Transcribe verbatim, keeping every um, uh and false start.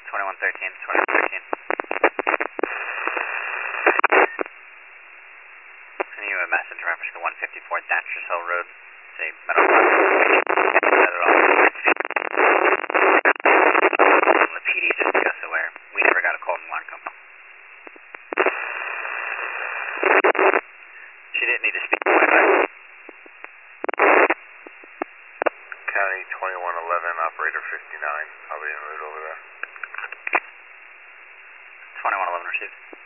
twenty-one thirteen, twenty-one thirteen. Sending you a message reference to one fifty-four Thatchers Hill Road. Say metal box. The P D just got us aware. We never got a call from alarm company. She didn't need to speak to my County twenty-one eleven, operator fifty-nine. I'll be en route over there. twenty-one eleven received.